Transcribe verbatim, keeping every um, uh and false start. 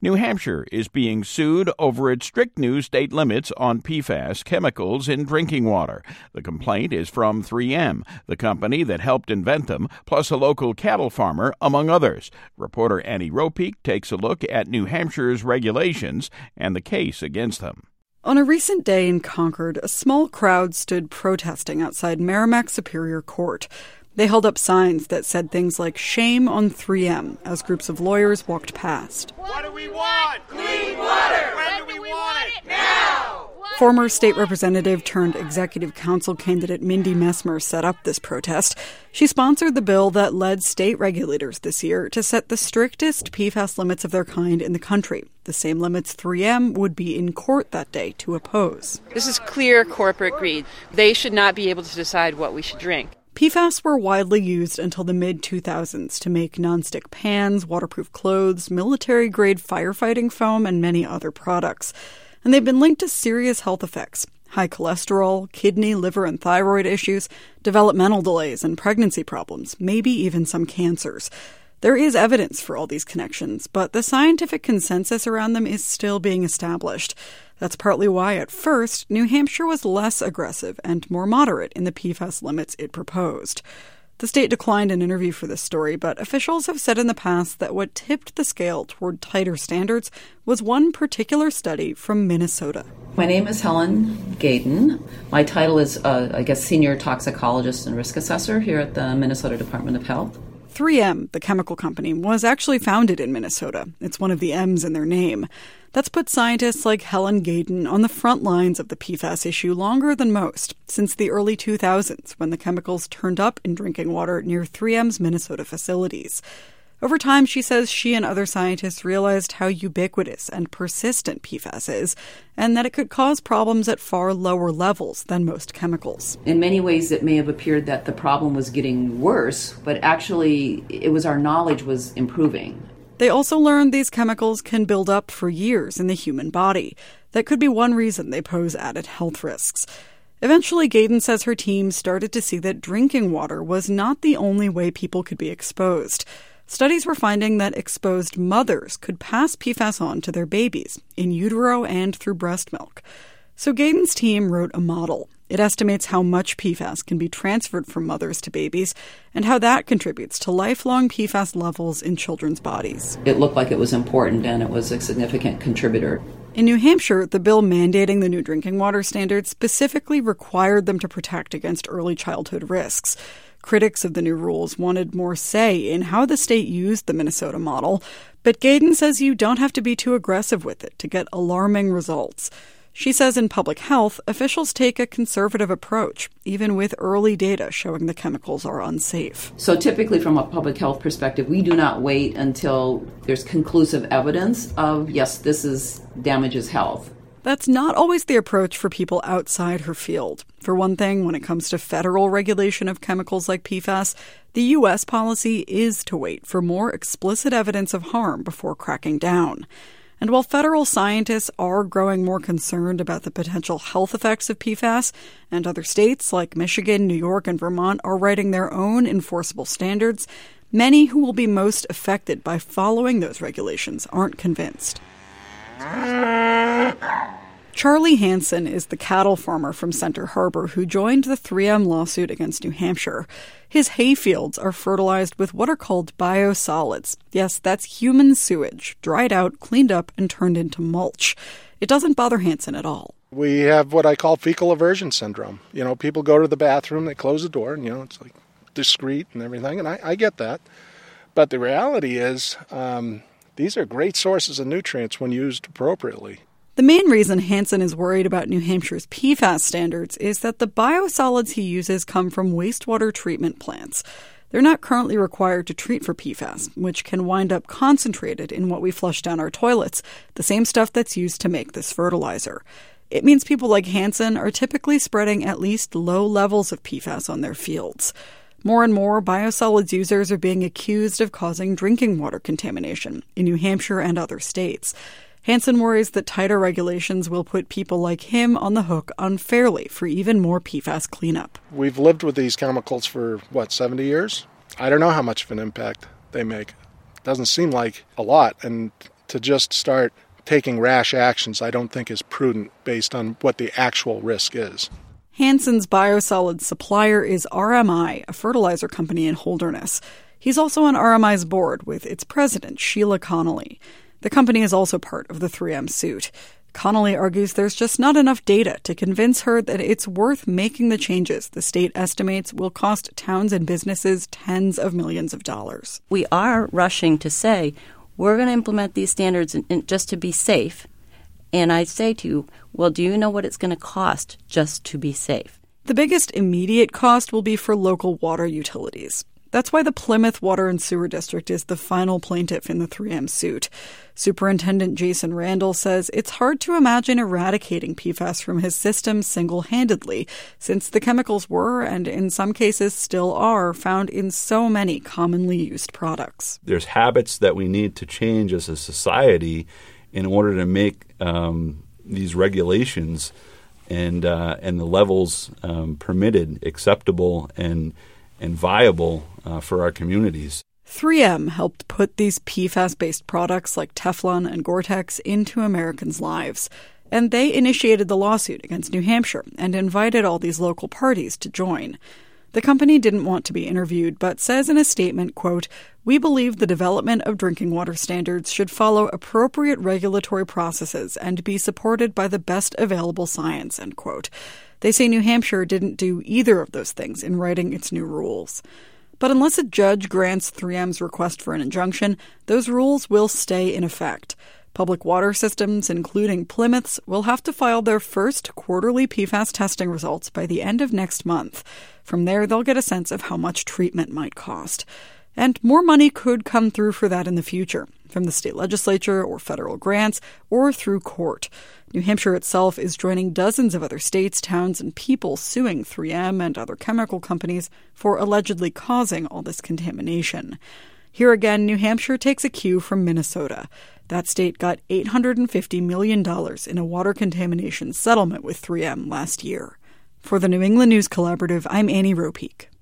New Hampshire is being sued over its strict new state limits on P FAS chemicals in drinking water. The complaint is from three M, the company that helped invent them, plus a local cattle farmer, among others. Reporter Annie Ropeek takes a look at New Hampshire's regulations and the case against them. On a recent day in Concord, a small crowd stood protesting outside Merrimack Superior Court. They held up signs that said things like "Shame on three M" as groups of lawyers walked past. What do we want? Clean water! When do we want it? Now! Former state representative turned executive council candidate Mindy Messmer set up this protest. She sponsored the bill that led state regulators this year to set the strictest P FAS limits of their kind in the country, the same limits three M would be in court that day to oppose. This is clear corporate greed. They should not be able to decide what we should drink. P FAS were widely used until the mid two thousands to make nonstick pans, waterproof clothes, military-grade firefighting foam, and many other products. And they've been linked to serious health effects: high cholesterol, kidney, liver, and thyroid issues, developmental delays, and pregnancy problems, maybe even some cancers. There is evidence for all these connections, but the scientific consensus around them is still being established. That's partly why, at first, New Hampshire was less aggressive and more moderate in the P FAS limits it proposed. The state declined an interview for this story, but officials have said in the past that what tipped the scale toward tighter standards was one particular study from Minnesota. My name is Helen Gaydon. My title is, uh, I guess, Senior Toxicologist and Risk Assessor here at the Minnesota Department of Health. three M, the chemical company, was actually founded in Minnesota. It's one of the M's in their name. That's put scientists like Helen Gaydon on the front lines of the P FAS issue longer than most, since the early two thousands, when the chemicals turned up in drinking water near three M's Minnesota facilities. Over time, she says she and other scientists realized how ubiquitous and persistent P FAS is, and that it could cause problems at far lower levels than most chemicals. In many ways, it may have appeared that the problem was getting worse, but actually, it was our knowledge was improving. They also learned these chemicals can build up for years in the human body. That could be one reason they pose added health risks. Eventually, Gaydon says her team started to see that drinking water was not the only way people could be exposed. Studies were finding that exposed mothers could pass P FAS on to their babies, in utero and through breast milk. So Gaydon's team wrote a model. It estimates how much P FAS can be transferred from mothers to babies and how that contributes to lifelong P FAS levels in children's bodies. It looked like it was important and it was a significant contributor. In New Hampshire, the bill mandating the new drinking water standards specifically required them to protect against early childhood risks. Critics of the new rules wanted more say in how the state used the Minnesota model, but Gaydon says you don't have to be too aggressive with it to get alarming results. She says in public health, officials take a conservative approach, even with early data showing the chemicals are unsafe. So typically from a public health perspective, we do not wait until there's conclusive evidence of, yes, this is damages health. That's not always the approach for people outside her field. For one thing, when it comes to federal regulation of chemicals like P FAS, the U S policy is to wait for more explicit evidence of harm before cracking down. And while federal scientists are growing more concerned about the potential health effects of P FAS, and other states like Michigan, New York, and Vermont are writing their own enforceable standards, many who will be most affected by following those regulations aren't convinced. Charlie Hansen is the cattle farmer from Center Harbor who joined the three M lawsuit against New Hampshire. His hay fields are fertilized with what are called biosolids. Yes, that's human sewage, dried out, cleaned up, and turned into mulch. It doesn't bother Hansen at all. We have what I call fecal aversion syndrome. You know, people go to the bathroom, they close the door, and, you know, it's like discreet and everything, and I, I get that. But the reality is, um, these are great sources of nutrients when used appropriately. The main reason Hansen is worried about New Hampshire's P FAS standards is that the biosolids he uses come from wastewater treatment plants. They're not currently required to treat for P FAS, which can wind up concentrated in what we flush down our toilets, the same stuff that's used to make this fertilizer. It means people like Hansen are typically spreading at least low levels of P FAS on their fields. More and more biosolids users are being accused of causing drinking water contamination in New Hampshire and other states. Hansen worries that tighter regulations will put people like him on the hook unfairly for even more P FAS cleanup. We've lived with these chemicals for, what, seventy years? I don't know how much of an impact they make. Doesn't seem like a lot, and to just start taking rash actions, I don't think is prudent based on what the actual risk is. Hansen's biosolids supplier is R M I, a fertilizer company in Holderness. He's also on R M I's board with its president, Sheila Connolly. The company is also part of the three M suit. Connolly argues there's just not enough data to convince her that it's worth making the changes the state estimates will cost towns and businesses tens of millions of dollars. We are rushing to say we're going to implement these standards in, in, just to be safe. And I say to you, well, do you know what it's going to cost just to be safe? The biggest immediate cost will be for local water utilities. That's why the Plymouth Water and Sewer District is the final plaintiff in the three M suit. Superintendent Jason Randall says it's hard to imagine eradicating P FAS from his system single-handedly, since the chemicals were, and in some cases still are, found in so many commonly used products. There's habits that we need to change as a society in order to make um, these regulations and uh, and the levels um, permitted acceptable and and viable uh, for our communities. three M helped put these P FAS-based products like Teflon and Gore-Tex into Americans' lives. And they initiated the lawsuit against New Hampshire and invited all these local parties to join. The company didn't want to be interviewed, but says in a statement, quote, "We believe the development of drinking water standards should follow appropriate regulatory processes and be supported by the best available science," end quote. They say New Hampshire didn't do either of those things in writing its new rules. But unless a judge grants three M's request for an injunction, those rules will stay in effect. Public water systems, including Plymouth's, will have to file their first quarterly P FAS testing results by the end of next month. From there, they'll get a sense of how much treatment might cost. And more money could come through for that in the future, from the state legislature or federal grants or through court. New Hampshire itself is joining dozens of other states, towns, and people suing three M and other chemical companies for allegedly causing all this contamination. Here again, New Hampshire takes a cue from Minnesota. That state got eight hundred fifty million dollars in a water contamination settlement with three M last year. For the New England News Collaborative, I'm Annie Ropeek.